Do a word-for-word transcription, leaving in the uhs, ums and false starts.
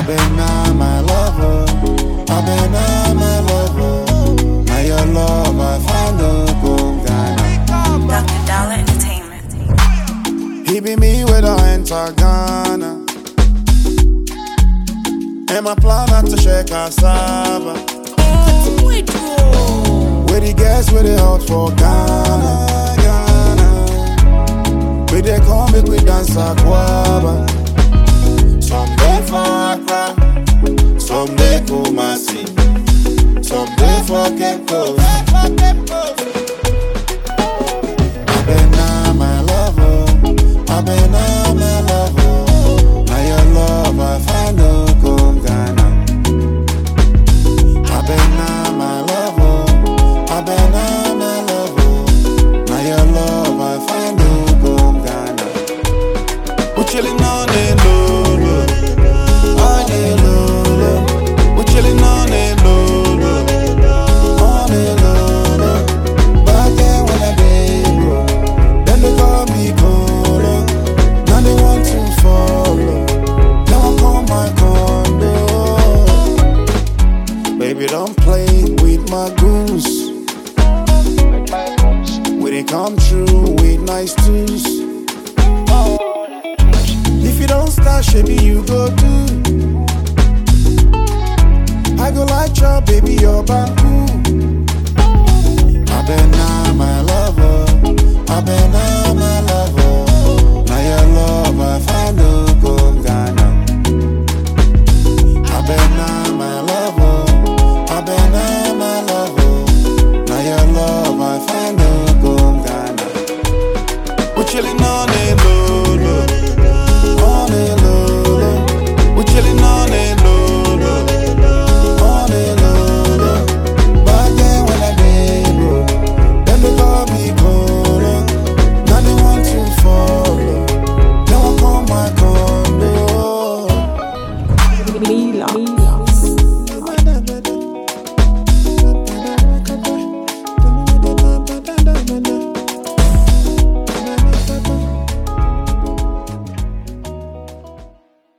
been now my lover. I been now my lover. Now your love I find no go Ghana. Doctor Dollar Entertainment. He be me with a enter Ghana. And my plan not to share cassava. Where the gas, where they hot for Ghana, Ghana. Where they come make we dance aquaba. Someday for Accra, someday Kumasi, someday for Cape Coast. I been now my lover, I been now my lover. Now your love I find no go Ghana. I been now my lover, I been now my lover. Now your love I find no go Ghana. We chillin' on the low, low, on the low, low. We chillin' on the low, low, on the low, low. Back then when I did bro, then they call me Colo. Now they want to follow. Now I call my condo. Baby, don't play with my goose. When it come true with nice twos. If you don't start, baby, you go do. I go like your baby, your bamboo.